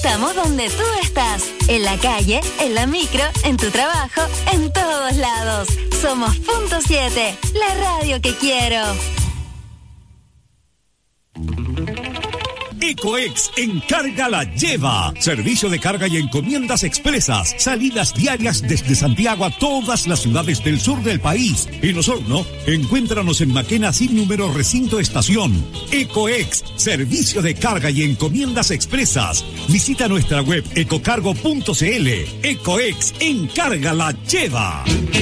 Estamos donde tú estás, en la calle, en la micro, en tu trabajo, en todos lados. Somos Punto 7, la radio que quiero. Ecoex Encarga la lleva. Servicio de carga y encomiendas expresas. Salidas diarias desde Santiago a todas las ciudades del sur del país. En Osorno, encuéntranos en Maquena sin número recinto estación. Ecoex, servicio de carga y encomiendas expresas. Visita nuestra web ecocargo.cl. Ecoex Encarga la lleva.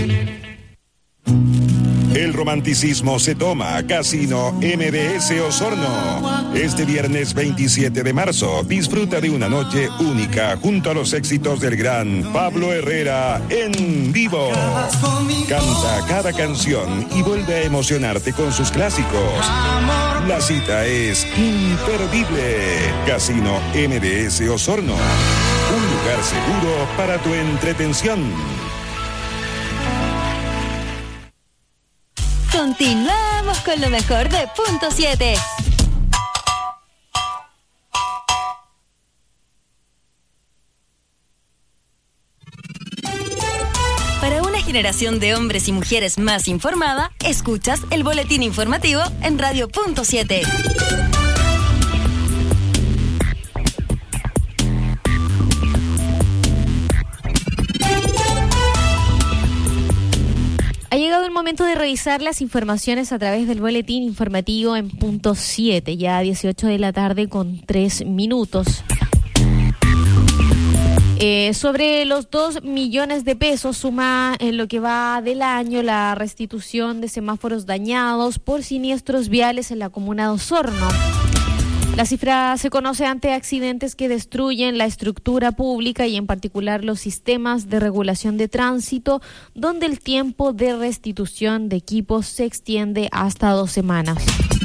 El romanticismo se toma. Casino MBS Osorno. Este viernes 27 de marzo, disfruta de una noche única junto a los éxitos del gran Pablo Herrera en vivo. Canta cada canción y vuelve a emocionarte con sus clásicos. La cita es imperdible. Casino MBS Osorno. Un lugar seguro para tu entretención. Continuamos con lo mejor de Punto 7. Para una generación de hombres y mujeres más informada, escuchas el boletín informativo en Radio Punto 7. Ha llegado el momento de revisar las informaciones a través del boletín informativo en Punto 7, ya a 18 de la tarde con 3 minutos. Sobre los 2 millones de pesos suma en lo que va del año la restitución de semáforos dañados por siniestros viales en la comuna de Osorno. La cifra se conoce ante accidentes que destruyen la estructura pública y en particular los sistemas de regulación de tránsito, donde el tiempo de restitución de equipos se extiende hasta 2 semanas.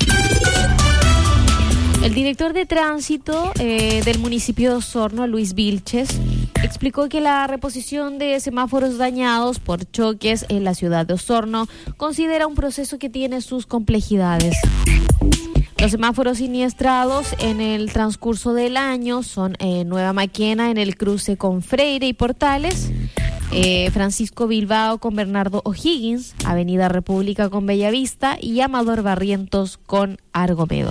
El director de tránsito del municipio de Osorno, Luis Vilches, explicó que la reposición de semáforos dañados por choques en la ciudad de Osorno considera un proceso que tiene sus complejidades. Los semáforos siniestrados en el transcurso del año son Nueva Maquena en el cruce con Freire y Portales, Francisco Bilbao con Bernardo O'Higgins, Avenida República con Bellavista y Amador Barrientos con Argomedo.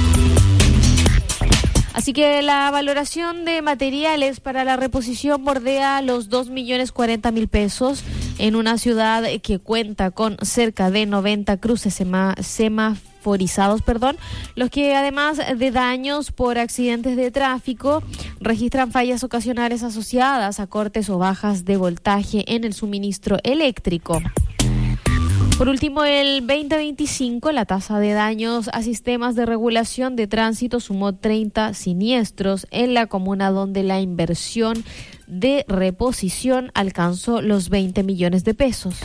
Así que la valoración de materiales para la reposición bordea los 2.040.000 pesos en una ciudad que cuenta con cerca de 90 cruces semaforizados, los que además de daños por accidentes de tráfico registran fallas ocasionales asociadas a cortes o bajas de voltaje en el suministro eléctrico. Por último, el 2025, la tasa de daños a sistemas de regulación de tránsito sumó 30 siniestros en la comuna, donde la inversión de reposición alcanzó los 20 millones de pesos.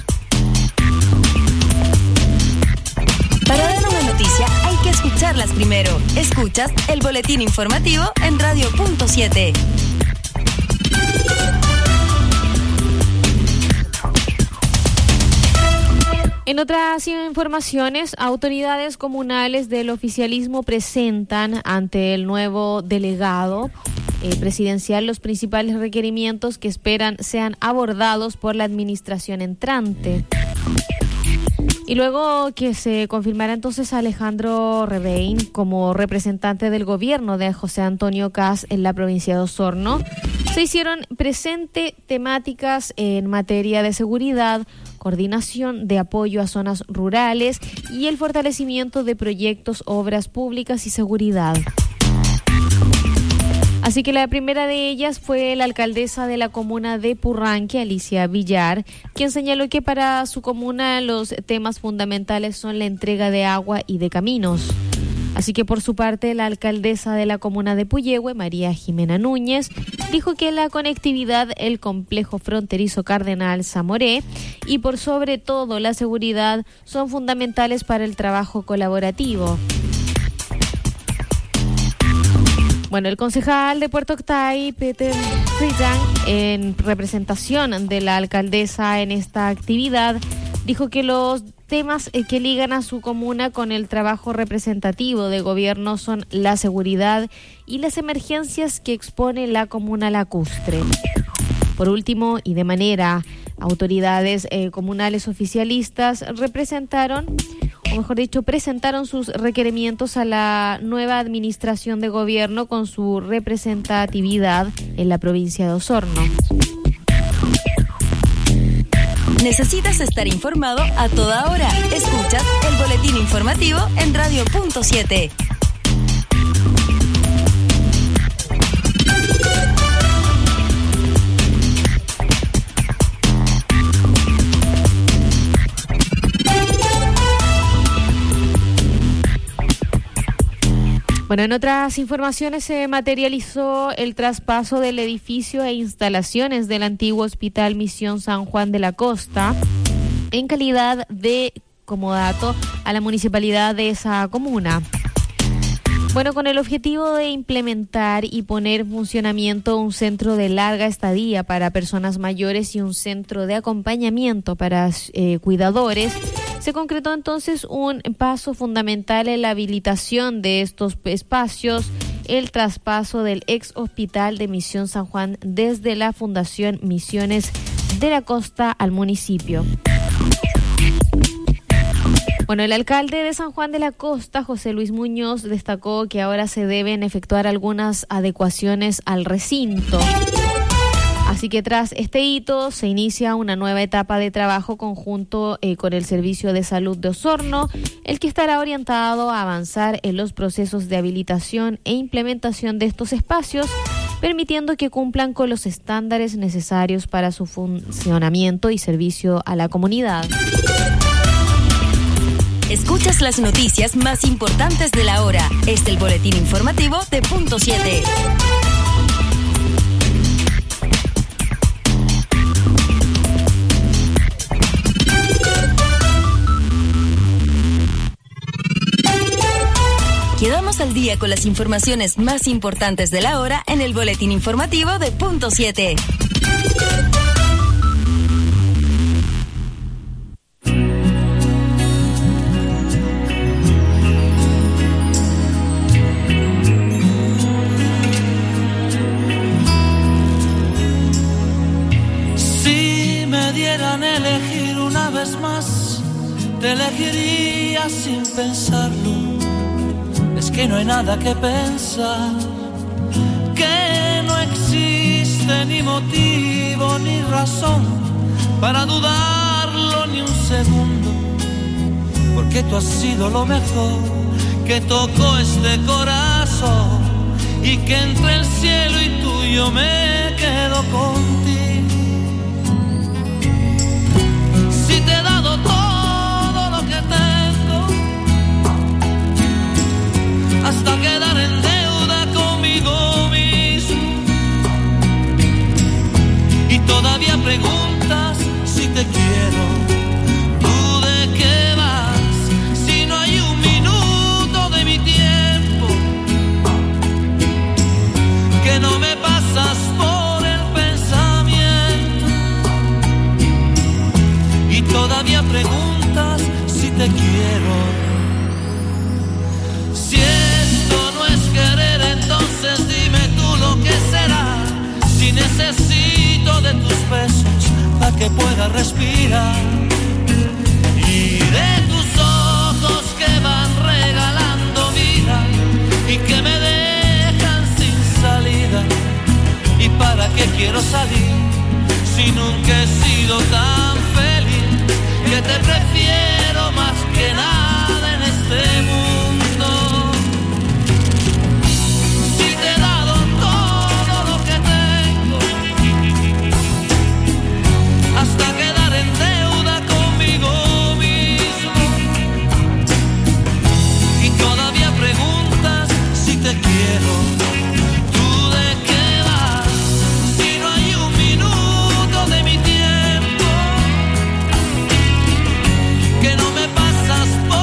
Para dar una noticia hay que escucharlas primero. Escuchas el boletín informativo en Radio Punto 7. En otras informaciones, autoridades comunales del oficialismo presentan ante el nuevo delegado presidencial los principales requerimientos que esperan sean abordados por la administración entrante. Y luego que se confirmará entonces a Alejandro Rebein como representante del gobierno de José Antonio Kast en la provincia de Osorno, se hicieron presente temáticas en materia de seguridad, coordinación de apoyo a zonas rurales y el fortalecimiento de proyectos, obras públicas y seguridad. Así que la primera de ellas fue la alcaldesa de la comuna de Purranque, Alicia Villar, quien señaló que para su comuna los temas fundamentales son la entrega de agua y de caminos. Así que por su parte, la alcaldesa de la comuna de Puyehue, María Jimena Núñez, dijo que la conectividad, el complejo fronterizo Cardenal Zamoré y por sobre todo la seguridad son fundamentales para el trabajo colaborativo. Bueno, el concejal de Puerto Octay, Peter Frijan, en representación de la alcaldesa en esta actividad, dijo que los temas que ligan a su comuna con el trabajo representativo de gobierno son la seguridad y las emergencias que expone la comuna lacustre. Por último, y de manera, autoridades comunales oficialistas presentaron sus requerimientos a la nueva administración de gobierno con su representatividad en la provincia de Osorno. ¿Necesitas estar informado a toda hora? Escuchas el boletín informativo en Radio Punto 7. Bueno, en otras informaciones se materializó el traspaso del edificio e instalaciones del antiguo Hospital Misión San Juan de la Costa en calidad de comodato a la municipalidad de esa comuna. Bueno, con el objetivo de implementar y poner en funcionamiento un centro de larga estadía para personas mayores y un centro de acompañamiento para cuidadores, se concretó entonces un paso fundamental en la habilitación de estos espacios, el traspaso del ex hospital de Misión San Juan desde la Fundación Misiones de la Costa al municipio. Bueno, el alcalde de San Juan de la Costa, José Luis Muñoz, destacó que ahora se deben efectuar algunas adecuaciones al recinto. Así que tras este hito se inicia una nueva etapa de trabajo conjunto con el Servicio de Salud de Osorno, el que estará orientado a avanzar en los procesos de habilitación e implementación de estos espacios, permitiendo que cumplan con los estándares necesarios para su funcionamiento y servicio a la comunidad. Escuchas las noticias más importantes de la hora. Es el boletín informativo de Punto 7. Quedamos al día con las informaciones más importantes de la hora en el boletín informativo de Punto 7. Si me dieran elegir una vez más, te elegiría sin pensarlo. Es que no hay nada que pensar, que no existe ni motivo ni razón para dudarlo ni un segundo, porque tú has sido lo mejor que tocó este corazón y que entre el cielo y tú yo me quedo contigo. Si te he dado todo lo que tengo, hasta quedar en deuda conmigo mismo, y todavía preguntas si te quiero. ¿Tú de qué vas? Si no hay un minuto de mi tiempo que no me pasas por el pensamiento, y todavía preguntas si te quiero. Entonces dime tú lo que será, si necesito de tus besos para que pueda respirar, y de tus ojos que van regalando vida y que me dejan sin salida. ¿Y para qué quiero salir si nunca he sido tan feliz? Que te prefiero más que nada en este mundo. Hasta quedar en deuda conmigo mismo, y todavía preguntas si te quiero. ¿Tú de qué vas? Si no hay un minuto de mi tiempo que no me pasas por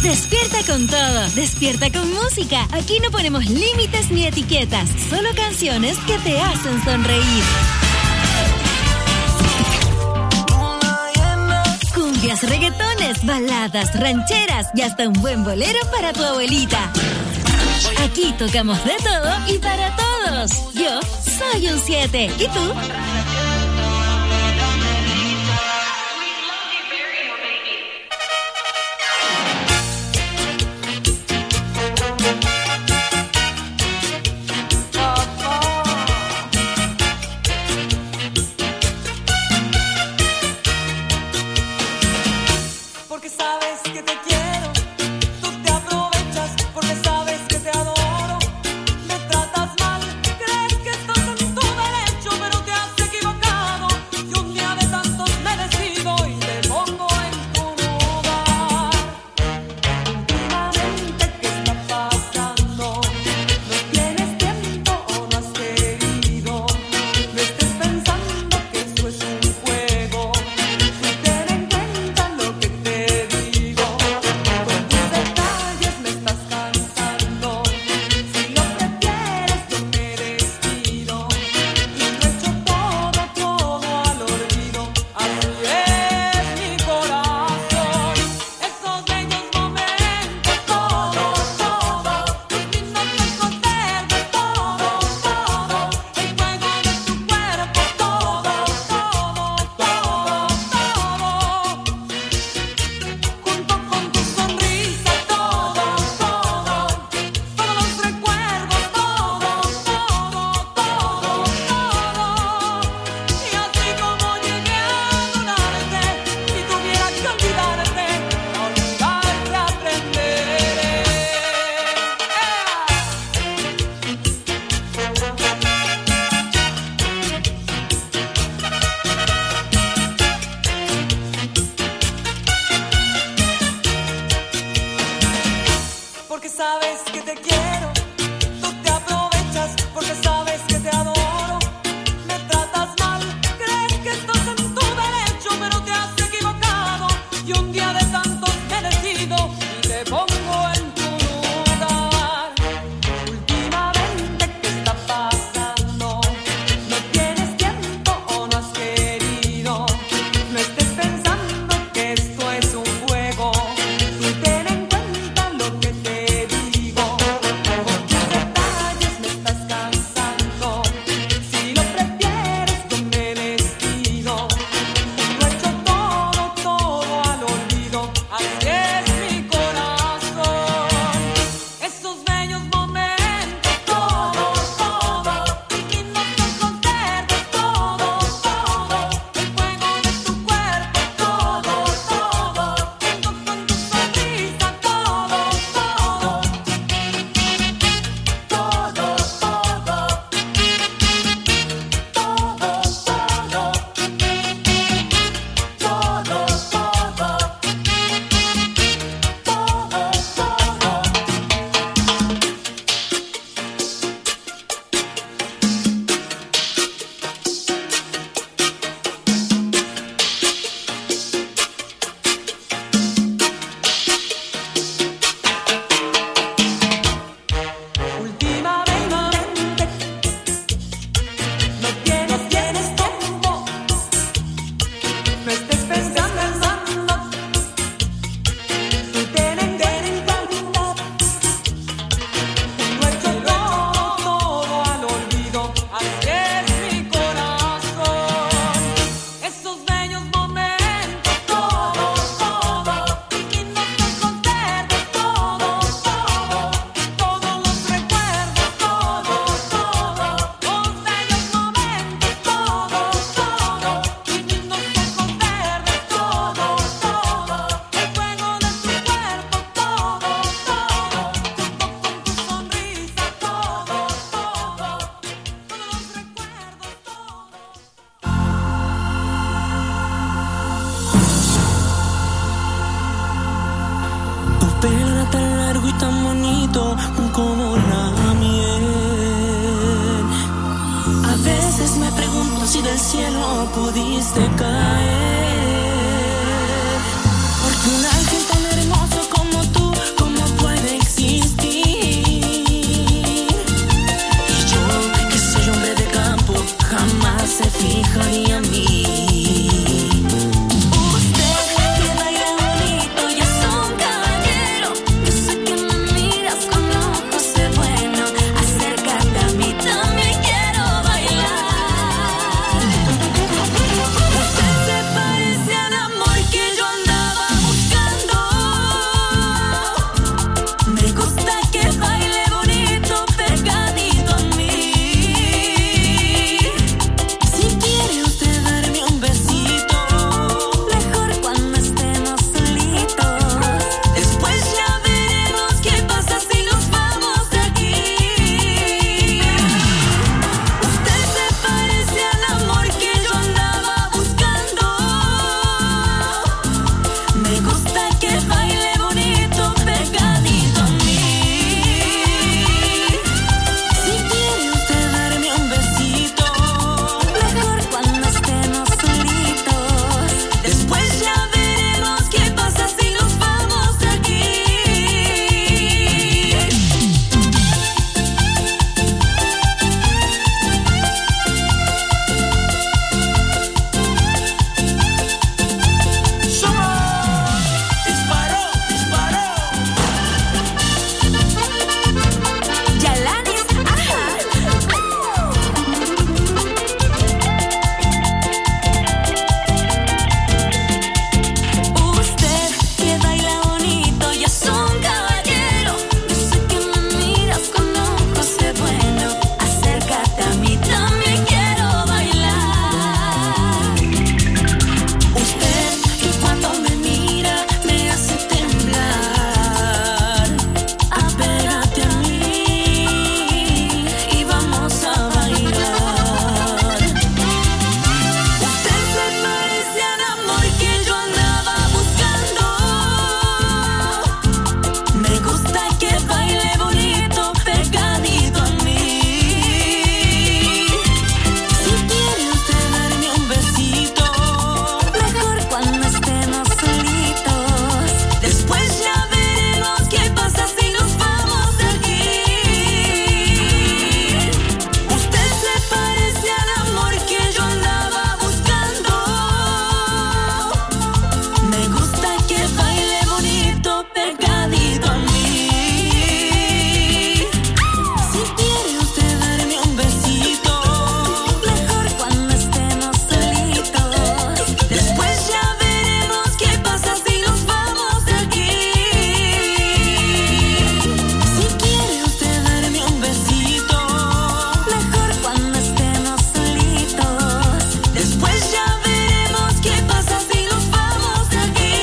Despierta con todo, despierta con música. Aquí no ponemos límites ni etiquetas, solo canciones que te hacen sonreír. Cumbias, reggaetones, baladas, rancheras y hasta un buen bolero para tu abuelita. Aquí tocamos de todo y para todos. Yo soy un 7. ¿Y tú? del cielo pudiste caer, porque un ángel tan hermoso como tú Después ya veremos qué pasa si nos vamos de aquí. Usted se parece al amor que yo andaba buscando. Me gusta que baile bonito pegadito a mí. Si quiere usted darme un besito, mejor cuando estemos solitos. Después ya veremos qué pasa si nos vamos de aquí. Si quiere usted darme un besito, mejor cuando estemos solitos. Después ya veremos qué pasa si nos vamos de aquí.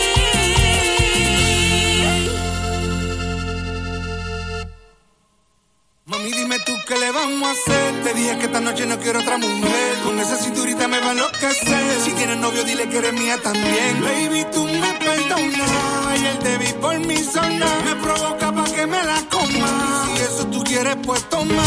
Mami, dime tú qué le vamos a hacer. Te dije que esta noche no quiero otra mujer. Con esa cinturita me va a enloquecer. Si tienes novio, dile que eres mía también. Baby, tú me perdonas. Ayer te vi por mi zona. Me provoca pa' que me la coma. Si eso tú quieres, pues toma.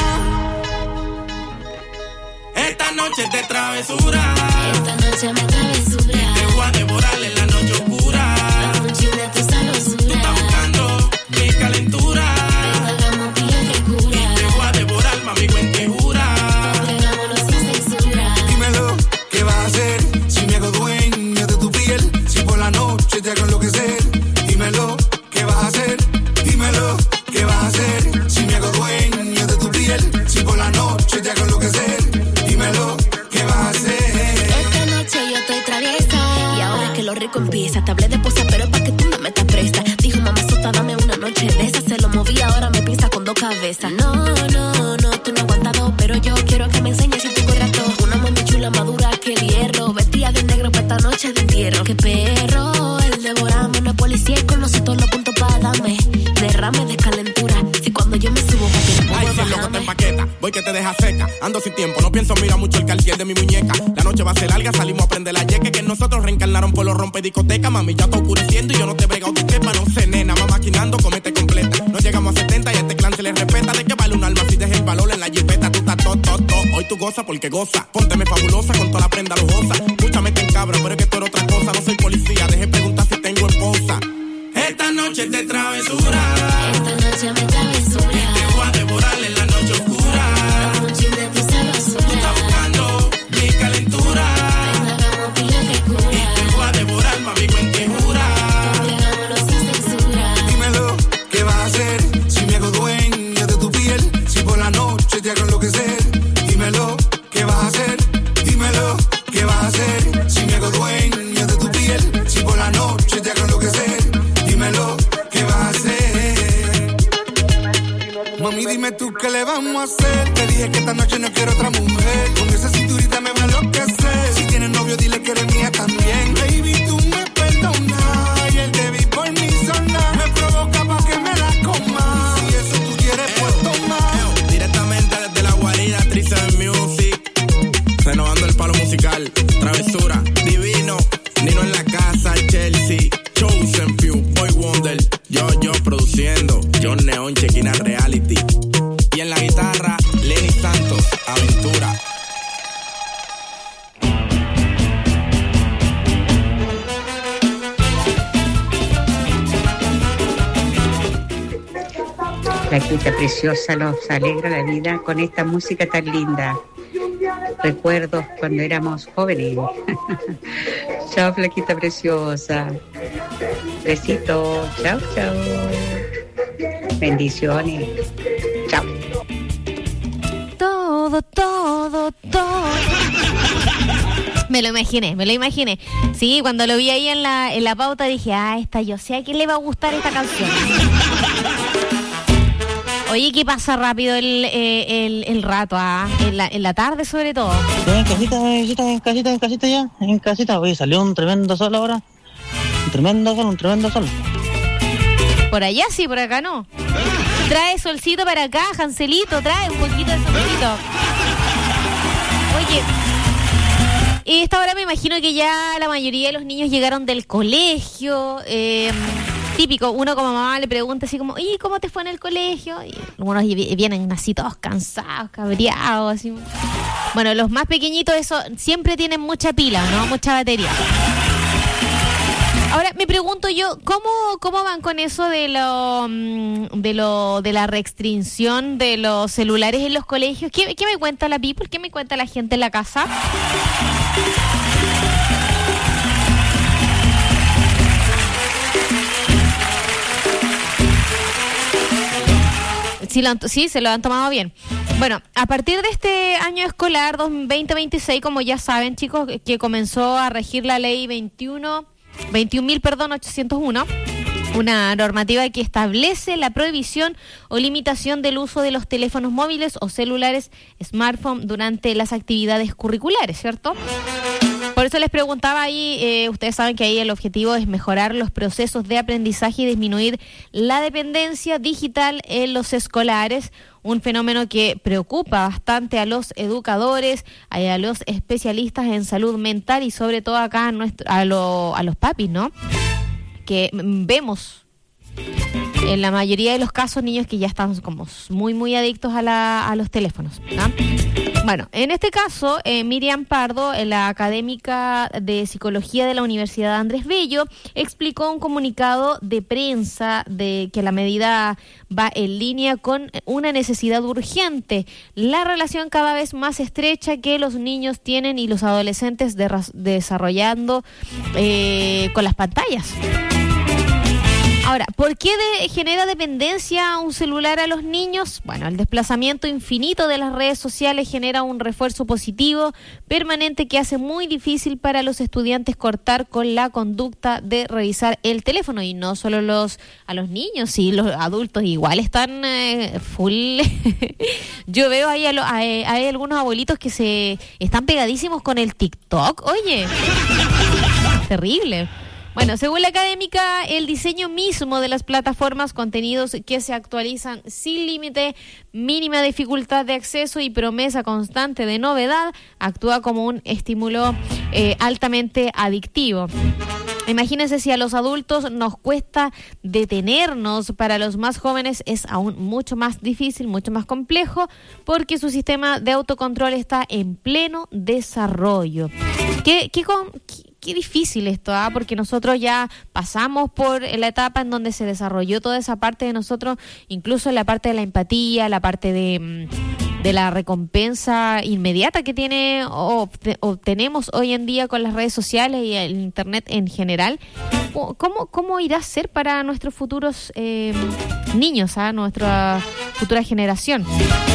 Esta noche es de travesura. Esta noche me travesura. Te voy a devorar en la noche oscura. Un chin de tu sabrosura. Estás buscando mi calentura. Hagamos piel que cura. Te voy a devorar, mami, cuentejura. Hagámoslo sin censura. Dímelo, ¿qué vas a hacer? Si me hago dueño de tu piel, si por la noche te hago enloquecer. Dímelo, ¿qué vas a hacer? Dímelo, ¿qué vas a hacer? Si me hago dueño de tu piel, si por la noche te hago enloquecer. Dímelo, ¿qué vas a hacer? Esta noche yo estoy traviesa. Y ahora que lo rico empieza, te hablé de posa, pero pa' que tú no me metas presta. Dijo mamá sota, dame una noche de esa. Se lo moví, ahora me pisa con dos cabezas. No, no, no, tú no aguantas dos, pero yo quiero que me enseñes si tú corres todo. Una mami chula madura que el hierro. Vestida de negro pa' esta noche de entierro. Qué perro, el devorame. No es policía y con nosotros los puntos pa' darme. Derrame de calentura. Si cuando yo me subo pa' que no Ay, puedo si el loco te bajarme. empaqueta, voy que te deja seca. Ando sin tiempo, no pienso, mira mucho el cartier de mi muñeca. La noche va a ser larga, salimos a prender la yeque. Que nosotros reencarnaron por los rompediscotecas. Mami, ya está oscureciendo y yo no te brego tu quepa. No sé, nena, va maquinando, comete completa. No llegamos a 70 y a este clan se le respeta. ¿De qué vale un alma si dejas el valor en la jipeta? Tú estás todo. Hoy tú goza porque goza. Pónteme fabulosa con toda la prenda lujosa. Mucha mete en cabra, pero es que tú eres otra cosa. No soy policía, deje preguntar si tengo esposa. Esta noche es de travesura. Esta noche me travesura. Te voy a devorar en la noche oscura. Un chin de tu sabrosura. Estás buscando mi calentura. Hagamos piel que cura. Te voy a devorar, mami, cuentejura. Hagámoslo sin censura. Dímelo, ¿qué vas a hacer? Si me hago dueño de tu piel, si por la noche te hago enloquecer. Dímelo, ¿qué vas a hacer? Dímelo, ¿qué vas a hacer? Si me hago dueño de tu piel, si por la noche te hago enloquecer. Dímelo, ¿qué vas a hacer? Mami, dime tú qué le vamos a hacer. Te dije que esta noche no quiero otra mujer. Con esa cinturita me va a enloquecer. Si tienes novio, dile que eres mía también. Baby, tú me perdonas. Ayer te vi por mi zona. Me provoca pa' que me la coma. Si eso tú quieres, pues toma. Directamente desde la guarida, Trice Music. Renovando el palo musical. Travesura, divino. Nino en la casa, Chelsea. Chosen Few, Boy Wonder. Yo produciendo. John Neon, Chequina Reality. Y en la guitarra, Lenny Santos, Aventura. Flaquita preciosa, nos alegra la vida con esta música tan linda. Recuerdos cuando éramos jóvenes. Chao, Flaquita preciosa. Besitos. Chao, chao. Bendiciones. Chao. Todo. Me lo imaginé. Sí, cuando lo vi ahí en la pauta dije, yo sé a quién le va a gustar esta canción. Oye, ¿qué pasa rápido el rato? En la tarde sobre todo. En casita ya. En casita. Oye, salió un tremendo sol ahora. Un tremendo sol. Por allá sí, por acá no. Trae solcito para acá, Janselito, trae un poquito de solcito. Oye, esta hora me imagino que ya la mayoría de los niños llegaron del colegio. Típico, uno como mamá le pregunta así como, oye, ¿cómo te fue en el colegio? Y algunos vienen así todos cansados, cabreados, así. Bueno, los más pequeñitos, eso siempre tienen mucha pila, ¿no? Mucha batería. Ahora, me pregunto yo, ¿cómo van con eso de la restricción de los celulares en los colegios? ¿Qué me cuenta la people? ¿Qué me cuenta la gente en la casa? Sí, se lo han tomado bien. Bueno, a partir de este año escolar 2026, como ya saben, chicos, que comenzó a regir la ley 21.801, una normativa que establece la prohibición o limitación del uso de los teléfonos móviles o celulares smartphone durante las actividades curriculares, ¿cierto? Por eso les preguntaba ahí, ustedes saben que ahí el objetivo es mejorar los procesos de aprendizaje y disminuir la dependencia digital en los escolares, un fenómeno que preocupa bastante a los educadores, a los especialistas en salud mental y sobre todo acá a los papis, ¿no? Que vemos en la mayoría de los casos niños que ya están como muy, muy adictos a los teléfonos, ¿no? Bueno, en este caso, Miriam Pardo, la académica de psicología de la Universidad Andrés Bello, explicó un comunicado de prensa de que la medida va en línea con una necesidad urgente, la relación cada vez más estrecha que los niños tienen y los adolescentes desarrollando con las pantallas. Ahora, ¿por qué genera dependencia un celular a los niños? Bueno, el desplazamiento infinito de las redes sociales genera un refuerzo positivo permanente que hace muy difícil para los estudiantes cortar con la conducta de revisar el teléfono. Y no solo a los niños, sí, los adultos igual están full. Yo veo ahí hay algunos abuelitos que se están pegadísimos con el TikTok. Oye, terrible. Bueno, según la académica, el diseño mismo de las plataformas, contenidos que se actualizan sin límite, mínima dificultad de acceso y promesa constante de novedad, actúa como un estímulo altamente adictivo. Imagínense si a los adultos nos cuesta detenernos, para los más jóvenes es aún mucho más difícil, mucho más complejo, porque su sistema de autocontrol está en pleno desarrollo. Qué difícil esto, porque nosotros ya pasamos por la etapa en donde se desarrolló toda esa parte de nosotros, incluso la parte de la empatía, la parte de la recompensa inmediata que tiene o tenemos hoy en día con las redes sociales y el internet en general. ¿Cómo irá a ser para nuestros futuros niños, nuestra futura generación?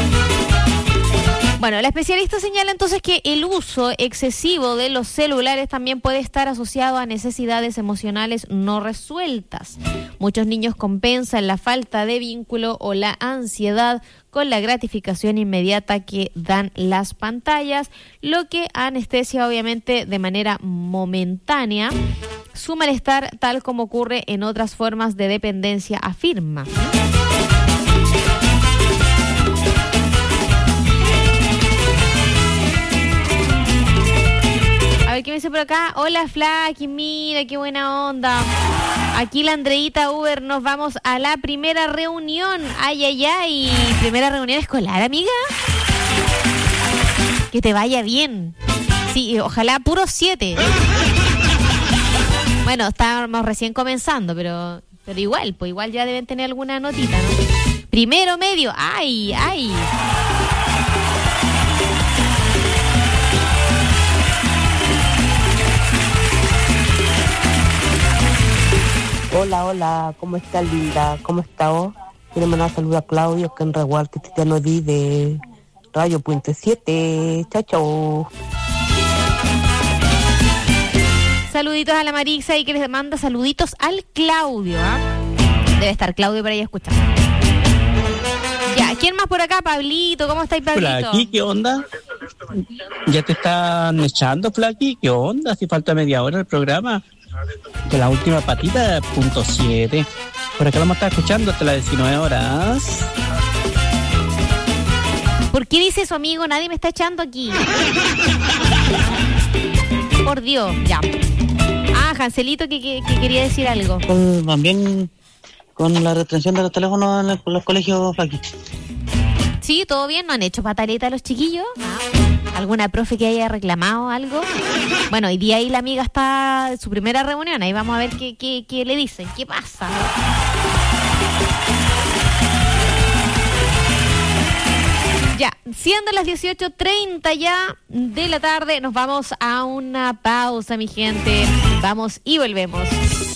Bueno, la especialista señala entonces que el uso excesivo de los celulares también puede estar asociado a necesidades emocionales no resueltas. Muchos niños compensan la falta de vínculo o la ansiedad con la gratificación inmediata que dan las pantallas, lo que anestesia obviamente de manera momentánea su malestar, tal como ocurre en otras formas de dependencia, afirma. ¿Qué me dice por acá? Hola, Flaki, mira, qué buena onda. Aquí la Andreita Uber, nos vamos a la primera reunión. Ay. ¿Primera reunión escolar, amiga? Que te vaya bien. Sí, ojalá puro 7. Bueno, estábamos recién comenzando, pero igual, pues igual ya deben tener alguna notita, ¿no? Primero, medio, ay. Hola, ¿cómo está, linda? ¿Cómo está vos? Quiero mandar saludos a Claudio, que en Regual, que te no di de Radio Puente 7. Chao. Saluditos a la Marixa y que les manda saluditos al Claudio, Debe estar Claudio por ahí escuchando. Ya, ¿quién más por acá? Pablito, ¿cómo estáis, Pablito? Flaqui, ¿qué onda? ¿Ya te están echando, Flaqui? ¿Qué onda? Si falta media hora el programa. De la última patita, punto 7. Por acá lo vamos a estar escuchando hasta las 19 horas. ¿Por qué dice su amigo? Nadie me está echando aquí. Por Dios, ya. Janselito, que quería decir algo. También con la restricción de los teléfonos en los colegios, Flaqui. Sí, todo bien, ¿no han hecho pataleta los chiquillos? ¿Alguna profe que haya reclamado algo? Bueno, hoy día ahí la amiga está en su primera reunión. Ahí vamos a ver qué le dicen, qué pasa. Ya, siendo las 18:30 ya de la tarde, nos vamos a una pausa, mi gente. Vamos y volvemos.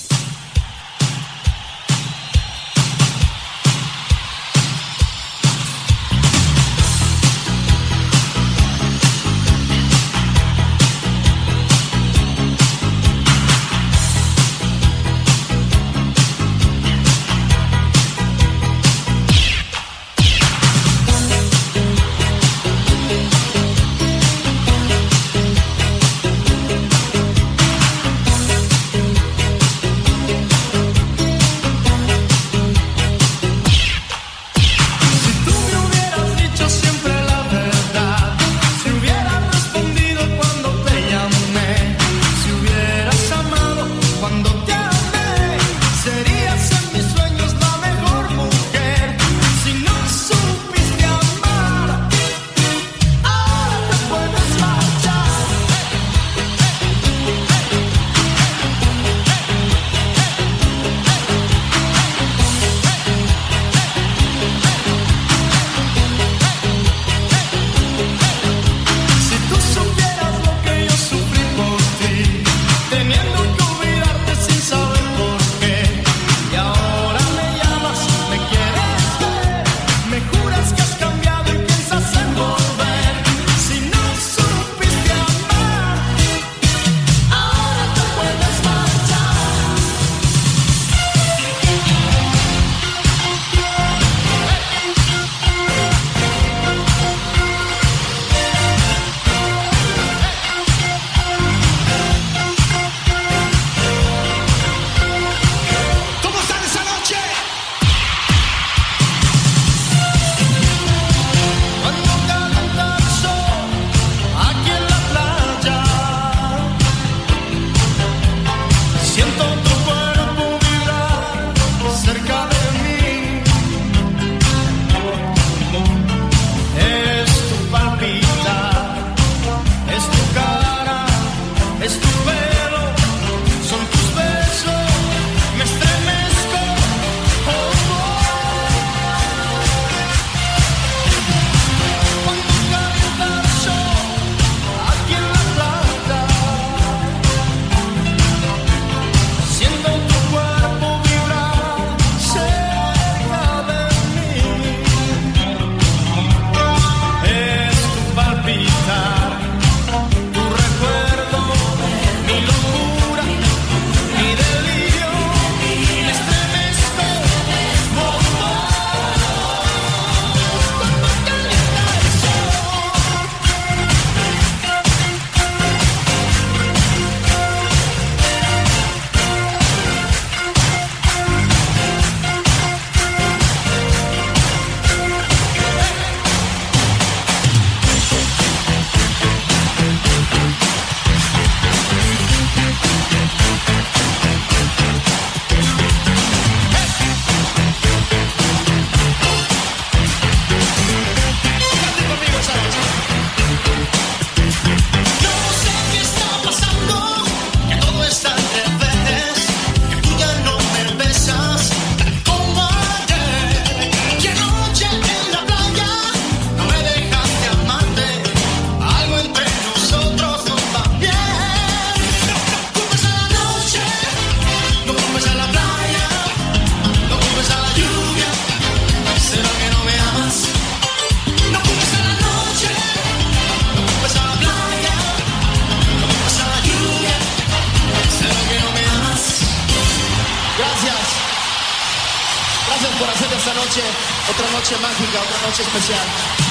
Otra noche mágica, otra noche especial.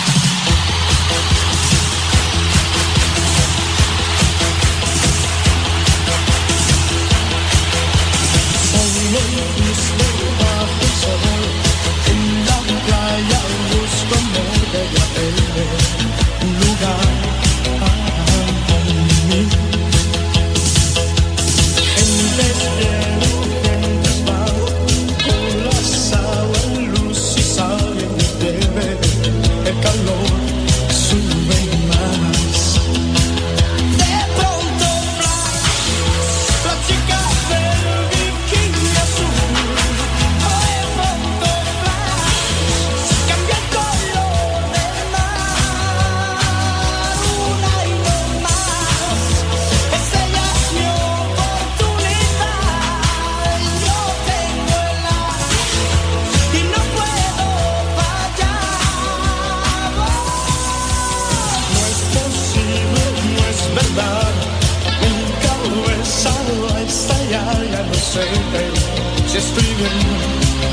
Bajo el sol, en la playa busco amor de un lugar para mí. En deshielo, en desvalo, colapsado en luz y sal y bebé, el calor sube más.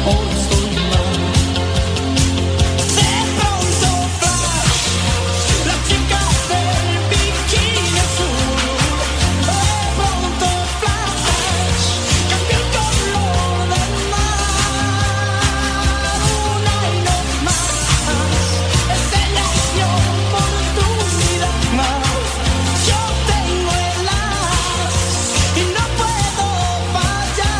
hoy estoy mal. De pronto flash, la chica del bikini azul. De pronto flash, cambió el color del mar. Una y no más, es ella mi oportunidad más. Yo tengo el as y no puedo fallar.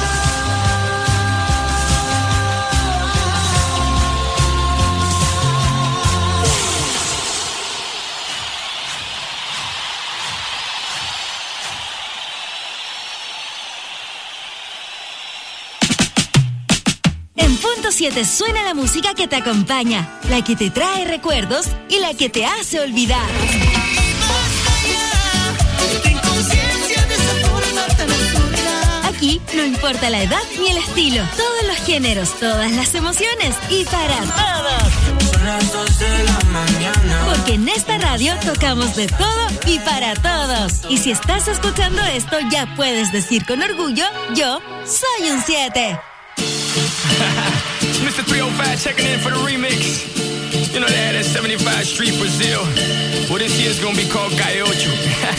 En punto 7 suena la música que te acompaña, la que te trae recuerdos y la que te hace olvidar. Aquí no importa la edad ni el estilo, todos los géneros, todas las emociones y para todos. Porque en esta radio tocamos de todo y para todos. Y si estás escuchando esto, ya puedes decir con orgullo, yo soy un 7. Mr. 305 checking in for the remix. You know they had that 75 Street Brazil. Well, this year's gonna be called Caiocho.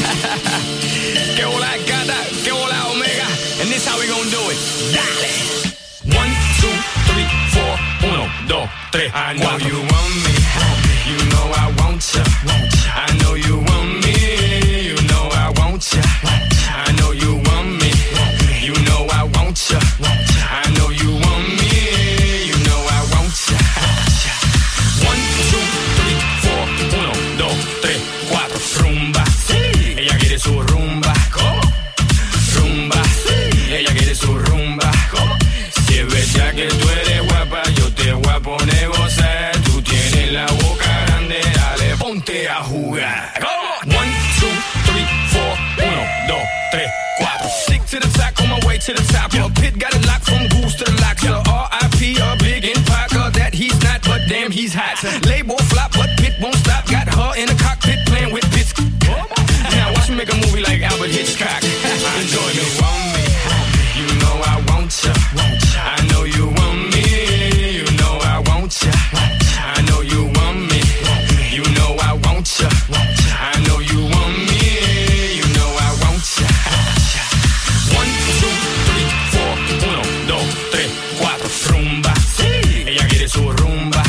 Que hola gata, que hola omega. And this how we gonna do it. Dale. 1, 2, 3, 4. 1, 2, 3. I know you want me. You know I want ya. I know you want me. You know I want ya. I know you want me. You know I want ya. I know you want me. You know I want ya. 1, 2, 3, 4. 1, 2, 3, 4. Rumba. Ella quiere su rumba. Rumba. Ella quiere su rumba. Si es verdad que tú eres guapa, yo te voy a poner gozar. Tú tienes la boca grande, dale, ponte a jugar. 1, 2, 3, 4. 1, 2, 3, 4. Stick to the top, on my way to the top. Your pit got it locked from goose to the lock. Tell R.I.P. a big impact, that he's not, but damn he's hot. Label flop, but Pit won't stop. Got her in the cockpit playing with bits. Now watch me make a movie like Albert Hitchcock. Enjoy me. You know I want ya. I know you want me. You know I want ya. I know you want me. You know I want ya. I know you want me. You know I want ya. 1, 2, 3, 4. 1, 2, 3, 4. Rumba. Ella quiere su rumba.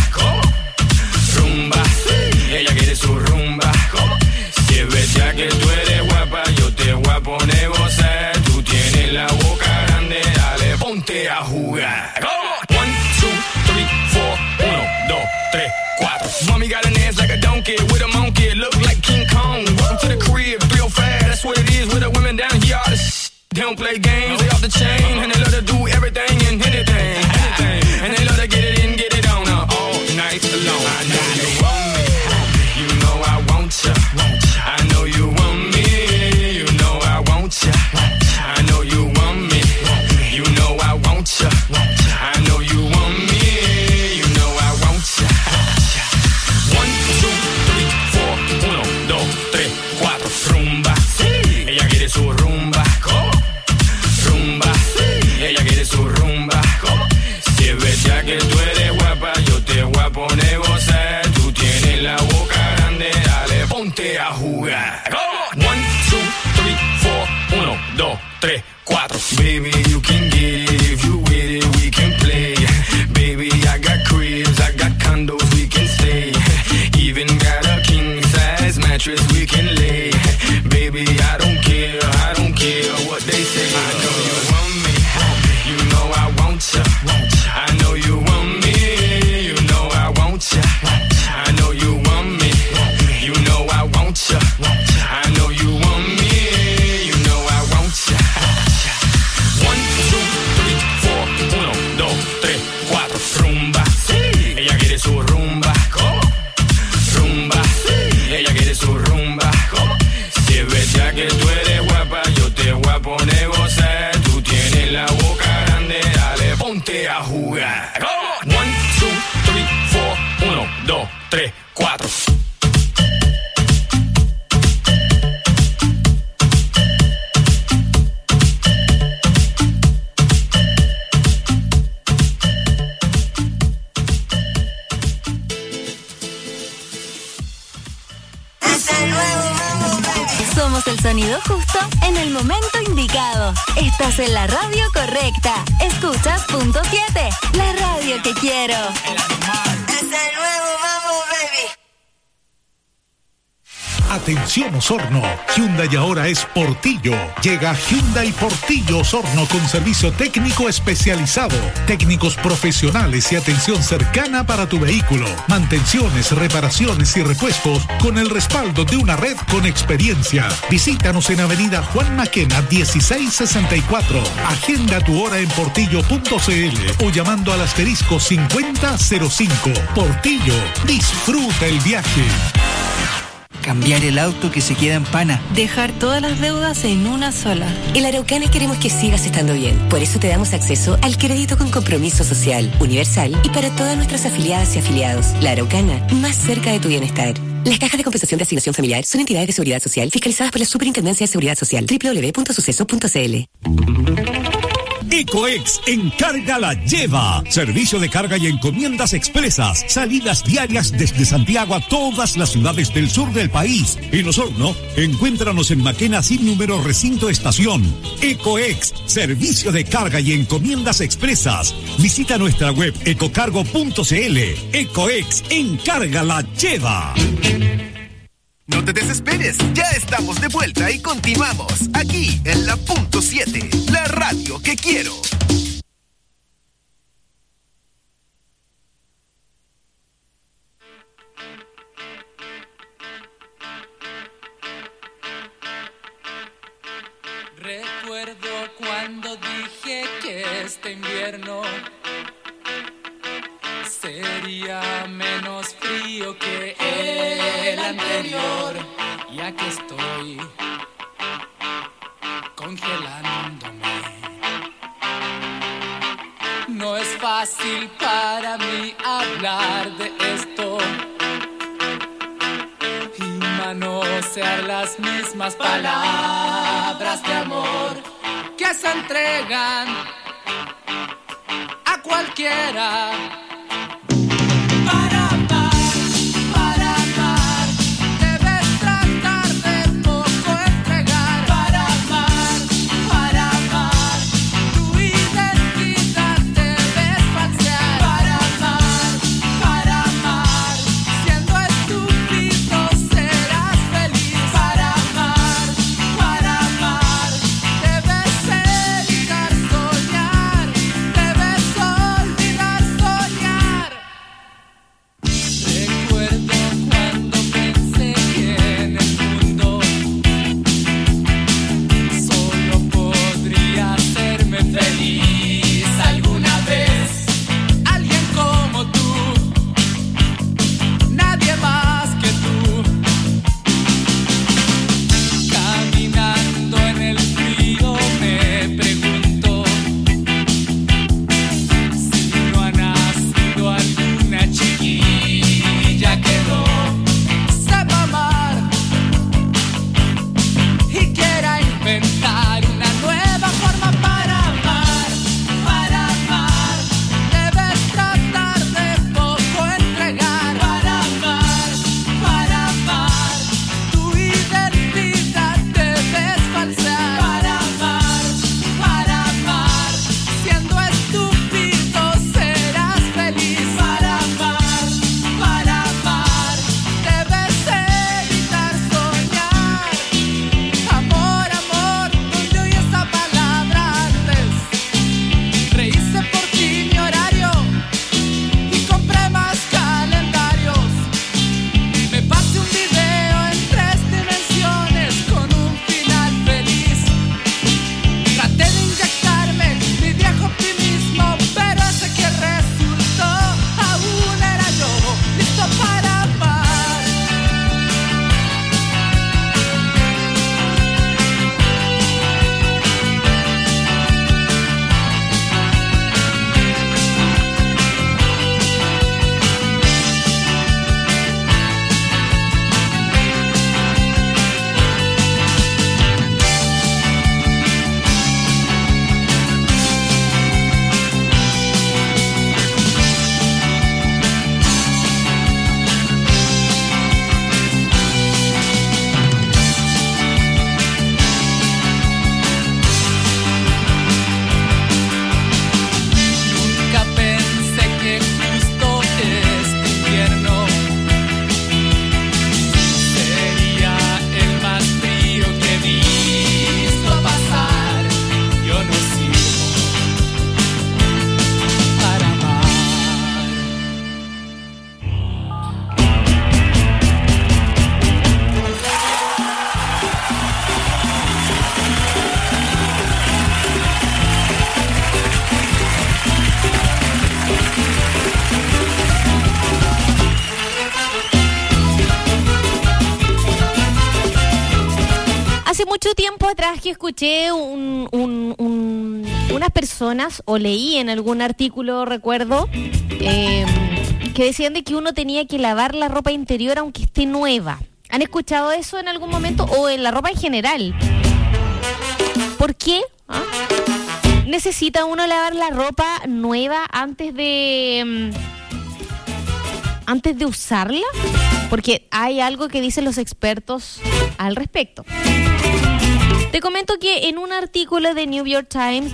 Rumba. Ella quiere su rumba. Si es verdad que tú eres guapa, yo te voy a poner gozar. Tú tienes la boca grande, dale, ponte a jugar. 1, 2, 3, 4. 1, 2, 3, 4. Mommy got an ass like a donkey with a monkey. Look like King Kong. Welcome to the crib, 305. That's what it is with the women down here. All the they don't play games, they off the chain. And they love to do everything and anything. And they love to get it in, get it on all night long. I know you want me. You know I want ya. I know you want me. You know I want ya. I know you want me. You know I want ya. I know you want me. You know I want ya. 1, 2, 3, 4. 1, 2, 3, 4. Rumba. Ella quiere su rumba. Rumba. Ella quiere su rumba. Si es verdad que tú eres guapa, yo te voy a poner gozar. Tú tienes la boca grande, dale, ponte a jugar. 1, 2, 3, 4. 1, 2, 3, 4. Baby, you can get it if you with it, we can play. Baby, I got cribs, I got condos, we can stay. Even got a king size mattress we can lay. Baby, I don't care what they say. I know you want me, you know I want ya. I know you want me, you know I want ya. I know you want me, you know I want ya. I know you want me, you know I want ya. 1, 2, 3, 4. 1, 2, 3, 4. Rumba. Ella quiere su rumba. Rumba. Ella quiere su rumba. Si es verdad que tú eres guapa, yo te voy a poner gozar. Tú tienes la boca grande, dale, ponte a jugar. 1, 2, 3, 4. 1, 2, 3, 4. ponemos el sonido justo en el momento indicado. Estás en la radio correcta. Escuchas Punto 7, la radio que quiero. Es el nuevo Mambo, baby. Atención Osorno, Hyundai ahora es Portillo. Llega Hyundai Portillo Osorno con servicio técnico especializado, técnicos profesionales y atención cercana para tu vehículo, mantenciones, reparaciones y repuestos con el respaldo de una red con experiencia. Visítanos en Avenida Juan Maquena 1664. Agenda tu hora en portillo.cl o llamando al asterisco 5005. Portillo, disfruta el viaje. Cambiar el auto que se queda en pana. Dejar todas las deudas en una sola. En La Araucana queremos que sigas estando bien. Por eso te damos acceso al crédito con compromiso social, universal y para todas nuestras afiliadas y afiliados. La Araucana, más cerca de tu bienestar. Las cajas de compensación de asignación familiar son entidades de seguridad social fiscalizadas por la Superintendencia de Seguridad Social. www.suceso.cl. Ecoex Encarga la Lleva. Servicio de carga y encomiendas expresas. Salidas diarias desde Santiago a todas las ciudades del sur del país. En Osorno, encuéntranos en Maquena sin número recinto estación. Ecoex, servicio de carga y encomiendas expresas. Visita nuestra web ecocargo.cl. Ecoex Encarga la Lleva. No te desesperes, ya estamos de vuelta y continuamos aquí en la Punto 7, la radio que quiero. Recuerdo cuando dije que este invierno sería menos frío que el anterior, y aquí estoy congelándome. No es fácil para mí hablar de esto y manosear las mismas palabras de amor que se entregan a cualquiera. Soñar, debes olvidar soñar. hace mucho tiempo atrás que escuché unas personas, o leí en algún artículo, recuerdo, que decían de que uno tenía que lavar la ropa interior aunque esté nueva. ¿Han escuchado eso en algún momento? O en la ropa en general. ¿Por qué? ¿Ah? ¿Necesita uno lavar la ropa nueva antes de usarla? Porque hay algo que dicen los expertos al respecto. Te comento que en un artículo de New York Times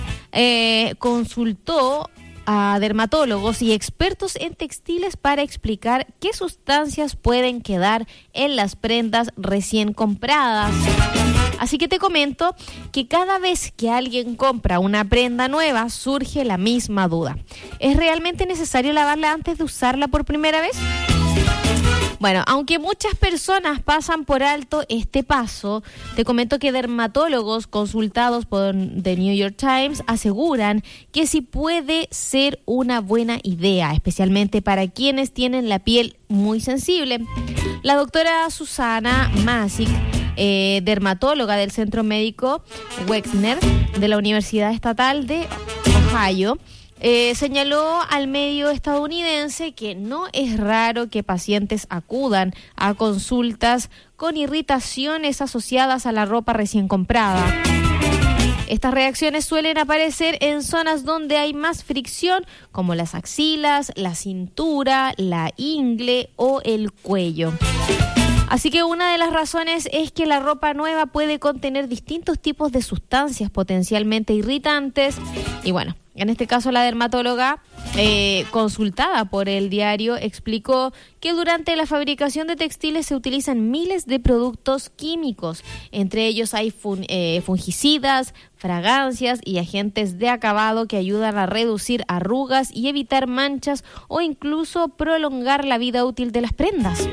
consultó a dermatólogos y expertos en textiles para explicar qué sustancias pueden quedar en las prendas recién compradas. Así que te comento que cada vez que alguien compra una prenda nueva surge la misma duda. ¿Es realmente necesario lavarla antes de usarla por primera vez? Bueno, aunque muchas personas pasan por alto este paso, te comento que dermatólogos consultados por The New York Times aseguran que sí puede ser una buena idea, especialmente para quienes tienen la piel muy sensible. La doctora Susana Masick, dermatóloga del Centro Médico Wexner de la Universidad Estatal de Ohio, señaló al medio estadounidense que no es raro que pacientes acudan a consultas con irritaciones asociadas a la ropa recién comprada. Estas reacciones suelen aparecer en zonas donde hay más fricción, como las axilas, la cintura, la ingle o el cuello. Así que una de las razones es que la ropa nueva puede contener distintos tipos de sustancias potencialmente irritantes. Y bueno, en este caso la dermatóloga consultada por el diario explicó que durante la fabricación de textiles se utilizan miles de productos químicos. Entre ellos hay fungicidas, fragancias y agentes de acabado que ayudan a reducir arrugas y evitar manchas o incluso prolongar la vida útil de las prendas.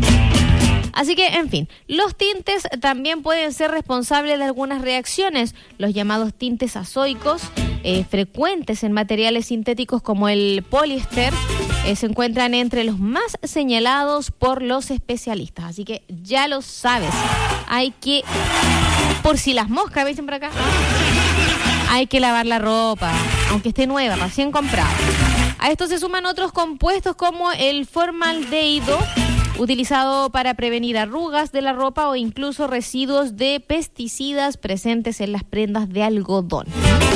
Así que, en fin, los tintes también pueden ser responsables de algunas reacciones. Los llamados tintes azoicos, frecuentes en materiales sintéticos como el poliéster, se encuentran entre los más señalados por los especialistas. Así que ya lo sabes. Hay que, por si las moscas, ¿veis por acá? Hay que lavar la ropa, aunque esté nueva, recién comprada. A esto se suman otros compuestos como el formaldehído, utilizado para prevenir arrugas de la ropa, o incluso residuos de pesticidas presentes en las prendas de algodón.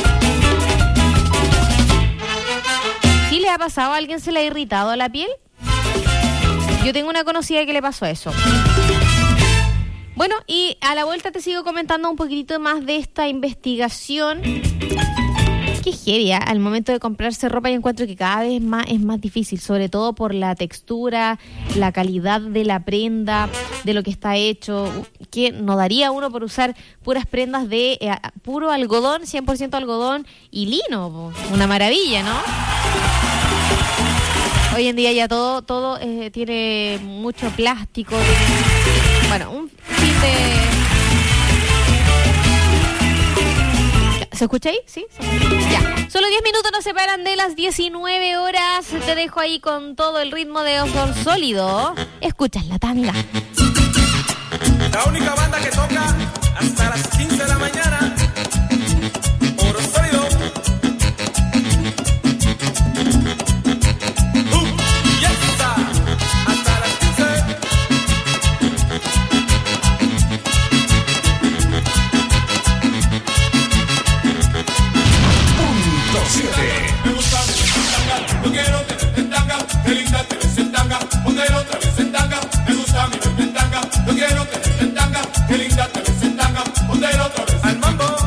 ¿Sí le ha pasado a alguien, se le ha irritado la piel? Yo tengo una conocida que le pasó eso. Bueno, y a la vuelta te sigo comentando un poquitito más de esta investigación. Qué heavy, al momento de comprarse ropa yo encuentro que cada vez más es más difícil, sobre todo por la textura, la calidad de la prenda, de lo que está hecho, que no daría uno por usar puras prendas de puro algodón, 100% algodón y lino, una maravilla, ¿no? Hoy en día ya todo tiene mucho plástico, bueno, un fin de... ¿Se escucha ahí? ¿Sí? Ya. Solo 10 minutos nos separan de las 19 horas. Te dejo ahí con todo el ritmo de Oso Sólido. Escuchas la tanga. La única banda que toca hasta las 15 de la mañana. Oro Sólido. Ya está. Hasta las 15. Me gusta mi tanga, yo quiero tenerte en tanga, qué linda te ves en tanga, ponte otra vez en tanga. Me gusta mi verte en tanga, yo quiero tenerte en tanga, qué linda te ves en tanga, ponte otra vez al mambo.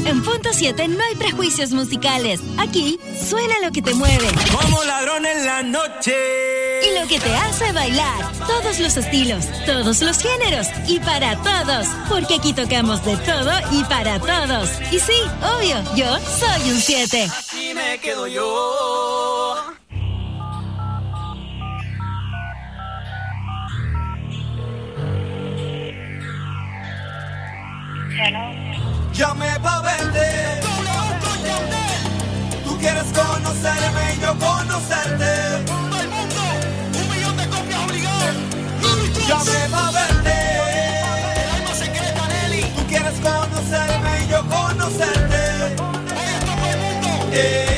En Punto 7 no hay prejuicios musicales. Aquí suena lo que te mueve. Como ladrón en la noche. Y lo que te hace bailar. Todos los estilos, todos los géneros y para todos. Porque aquí tocamos de todo y para todos. Y sí, obvio, yo soy un 7. Así me quedo yo. Llame pa' verte. Tú quieres conocerme y yo conocerte. Todo el mundo, 1 millón de copias obligadas. Llame pa' verte. El alma secreta, Nelly. Tú quieres conocerme y yo conocerte. Todo el mundo.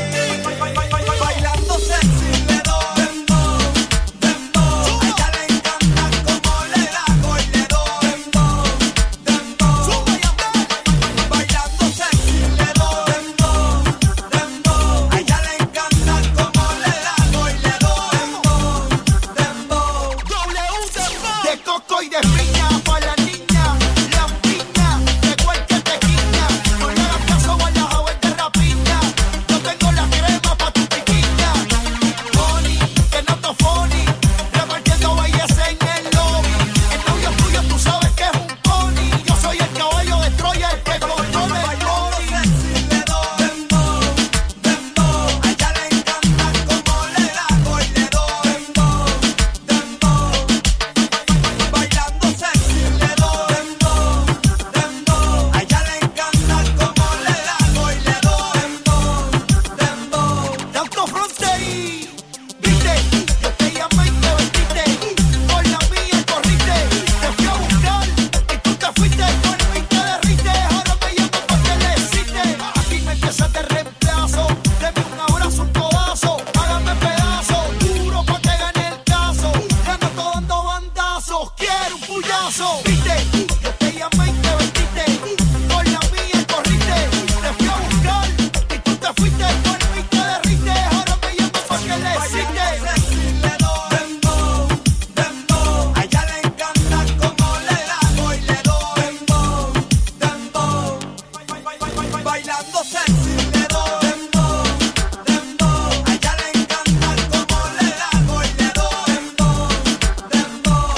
Bailando sexy le doy dembow, dembow. A ella le encanta como le hago y le doy dembow, dembow. Bailando sexy le doy dembow, dembow. A ella le encanta como le hago y le doy dembow, dembow. W de coco y de piña para la niña, la piña de cualquier tequilla. Con el abrazo o la joven de rapiña. Yo tengo la crema pa' tu piquiña. Bonnie, que no to funny. Repartiendo belleza en el lobby. El novio tuyo tú sabes que es un pony. Yo soy el caballo de Troya, el que controla el body. Sexy le doy dembow, dembow. A ella le encanta como le hago y le doy dembow, dembow. Bailando sexy le doy dembow, dembow. A ella le encanta como le hago y le doy dembow, dembow. Tanto fronterí, viste, yo te llamé y te vestiste. Por la mía corriste, te fui a buscar y tú te fuiste. Por mí te derrite, ahora me llamo pa' que le hiciste. Aquí me empiezas de reemplazo, deme un abrazo, un codazo, hágame pedazo, duro pa' que gane el caso. Ya no estoy dando bandazos, quiero un puyazo. Viste, yo te llamé y te vestiste. Por la mía corriste, te fui a buscar y tú te fuiste. Por mí te derrite, ahora me llamo pa' que le hiciste. Le doy dembow, dembow. A ella le encanta como le hago y le doy dembow, dembow. Bailando sexy le doy dembow, dembow. A ella le encanta como le hago y le doy dembow, dembow.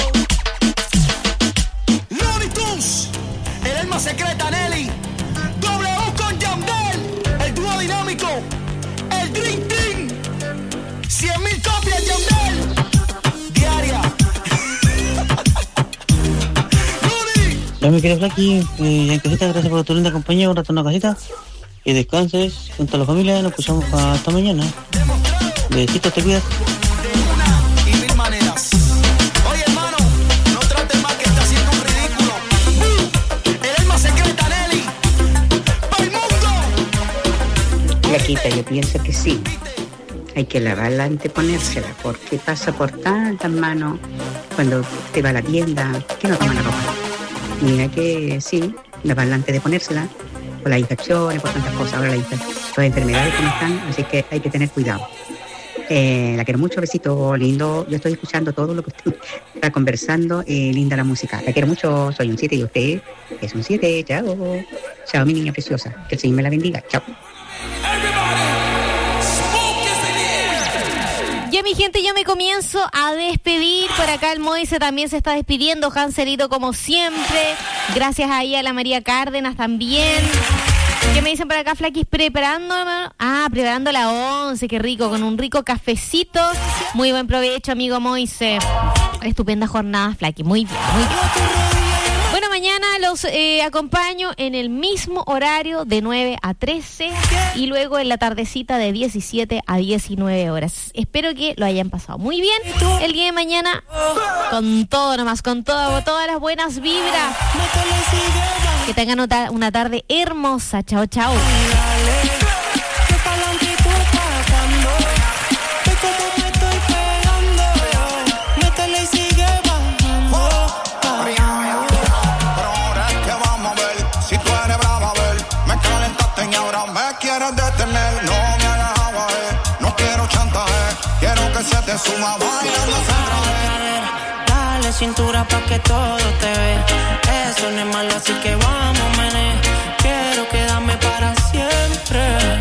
Looney Tunes, el alma secreta Nelly, W con Yandel, el dúo dinámico, el Dream Team, 100,000 copias Yandel, diaria. Ya me quedé Flaky, en casita, gracias por tu linda compañía, un rato en la casita. Y descanses junto a la familia, nos escuchamos hasta mañana. Besitos, te cuidas. Y mil maneras. Oye, hermano, no trates más que está haciendo un ridículo. El alma secreta Nelly, ¡pa'l mundo! Flaquita, yo pienso que sí. Hay que lavarla antes de ponérsela, porque pasa por tantas manos cuando te va a la tienda, que no toma la ropa. Mira que sí, lavarla antes de ponérsela, por las infecciones, por tantas cosas. Ahora las enfermedades como están, así que hay que tener cuidado. La quiero mucho, besito lindo. Yo estoy escuchando todo lo que usted está conversando. Linda la música. La quiero mucho, soy un 7 y usted es un 7. Chao. Chao, mi niña preciosa. Que el Señor me la bendiga. Chao. Ya mi gente, yo me comienzo a despedir. Por acá el Moise también se está despidiendo. Hanselito como siempre. Gracias ahí a la María Cárdenas también. ¿Qué me dicen por acá, Flaquis? Preparando la 11, qué rico, con un rico cafecito. Muy buen provecho, amigo Moise. Estupenda jornada, Flaquis. Muy bien, muy bien. Bueno, mañana los acompaño en el mismo horario de 9 a 13 y luego en la tardecita de 17 a 19 horas. Espero que lo hayan pasado muy bien el día de mañana, con todo nomás, con todas las buenas vibras. Que tengan una tarde hermosa. Chao, chao. Quieres detener, no me hagas agua, no quiero chantaje, quiero que se te suma bailando centro. Dale cintura pa' que todo te vea, eso no es malo, así que vamos, mané. quiero quedarme para siempre.